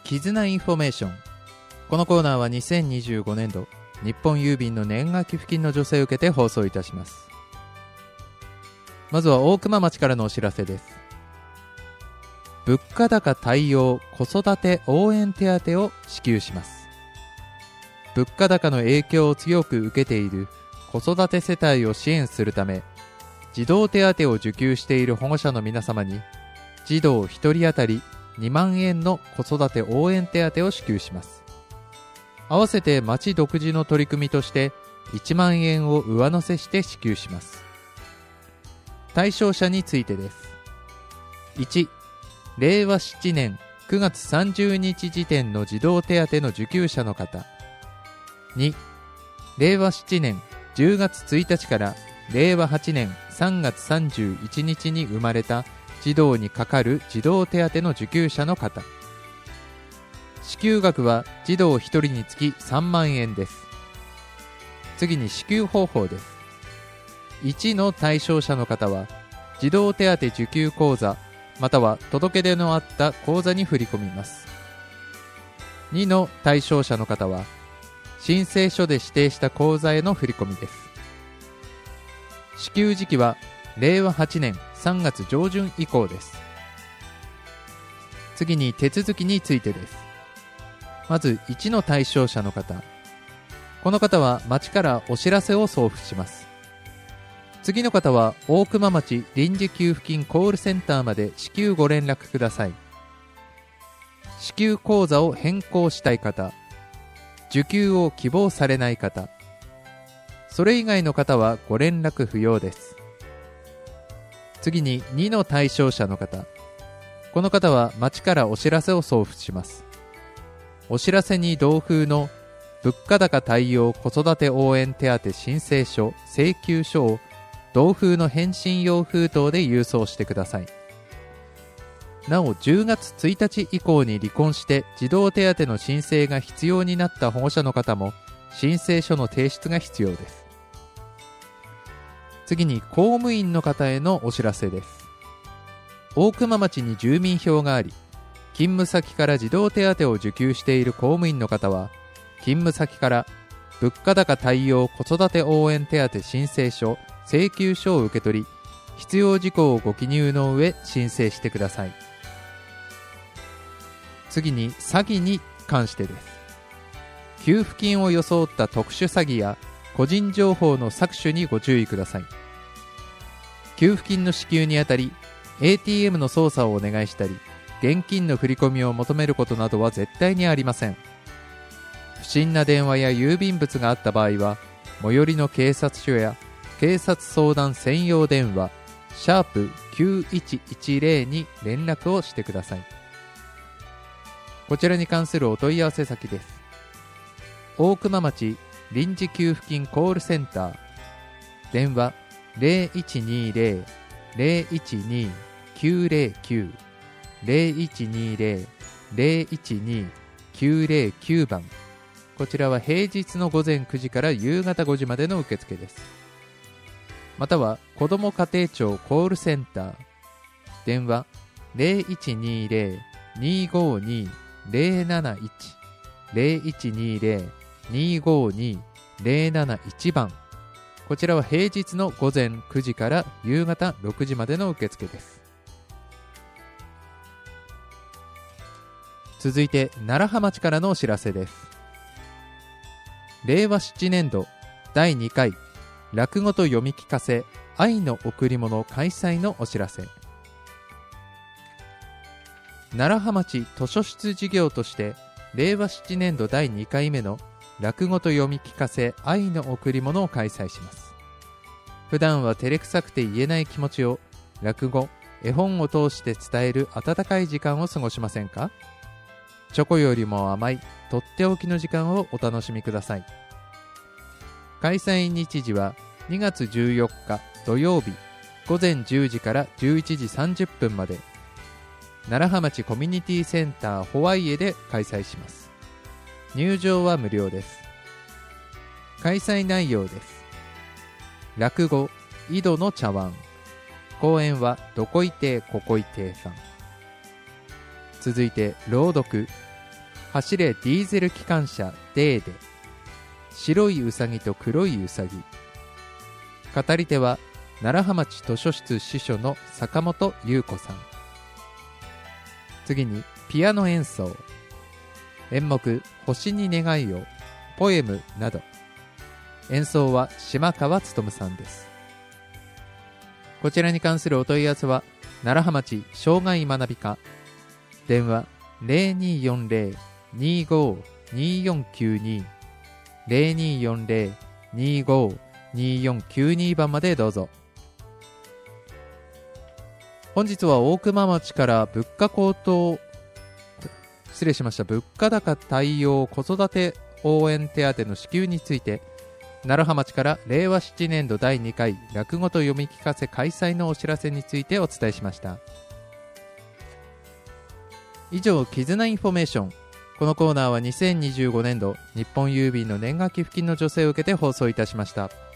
絆インフォメーション。このコーナーは2025年度日本郵便の年賀寄付金の助成を受けて放送いたします。まずは大熊町からのお知らせです。物価高対応子育て応援手当を支給します。物価高の影響を強く受けている子育て世帯を支援するため、児童手当を受給している保護者の皆様に児童1人当たり2万円の子育て応援手当を支給します。合わせて町独自の取り組みとして1万円を上乗せして支給します。対象者についてです。1、令和7年9月30日時点の児童手当の受給者の方。2、令和7年10月1日から令和8年3月31日に生まれた児童にかかる児童手当の受給者の方。支給額は児童1人につき3万円です。次に支給方法です。1の対象者の方は児童手当受給口座または届け出のあった口座に振り込みます。2の対象者の方は申請書で指定した口座への振り込みです。支給時期は令和8年3月上旬以降です。次に手続きについてです。まず1の対象者の方。この方は町からお知らせを送付します。次の方は大熊町臨時給付金コールセンターまで至急ご連絡ください。支給口座を変更したい方、受給を希望されない方、それ以外の方はご連絡不要です。次に2の対象者の方。この方は町からお知らせを送付します。お知らせに同封の物価高対応子育て応援手当申請書請求書を同封の返信用封筒で郵送してください。なお10月1日以降に離婚して児童手当の申請が必要になった保護者の方も申請書の提出が必要です。次に公務員の方へのお知らせです。大熊町に住民票があり勤務先から児童手当を受給している公務員の方は勤務先から物価高対応子育て応援手当申請書請求書を受け取り必要事項をご記入の上申請してください。次に詐欺に関してです。給付金を装った特殊詐欺や個人情報の搾取にご注意ください。給付金の支給にあたり ATM の操作をお願いしたり現金の振り込みを求めることなどは絶対にありません。不審な電話や郵便物があった場合は最寄りの警察署や警察相談専用電話#9110に連絡をしてください。こちらに関するお問い合わせ先です。大熊町臨時給付金コールセンター電話 0120-012-909 0120-012-909 番。こちらは平日の午前9時から夕方5時までの受付です。または子ども家庭庁コールセンター電話 0120-252-071 0120-252-071 番。こちらは平日の午前9時から夕方6時までの受付です。続いて楢葉町からのお知らせです。令和7年度第2回落語と読み聞かせ愛の贈り物開催のお知らせ。楢葉町図書室事業として令和7年度第2回目の落語と読み聞かせ愛の贈り物を開催します。普段は照れくさくて言えない気持ちを落語、絵本を通して伝える温かい時間を過ごしませんか？チョコよりも甘いとっておきの時間をお楽しみください。開催日時は2月14日土曜日午前10時から11時30分まで楢葉町コミュニティセンターホワイエで開催します。入場は無料です。開催内容です。落語井戸の茶碗。講演はどこい亭ここい亭さん。続いて朗読走れディーゼル機関車デーデ、白いうさぎと黒いうさぎ。語り手は楢葉町図書室司書の坂本優子さん。次にピアノ演奏、演目星に願いを、ポエムなど。演奏は島川勉さんです。こちらに関するお問い合わせは楢葉町障害学び課、電話 0240-25-2492 0240-25-2492 番までどうぞ。本日は大熊町から物価高高対応子育て応援手当の支給について、楢葉町から令和7年度第2回落語と読み聞かせ開催のお知らせについてお伝えしました。以上、絆インフォメーション。このコーナーは2025年度日本郵便の年賀寄付金の助成を受けて放送いたしました。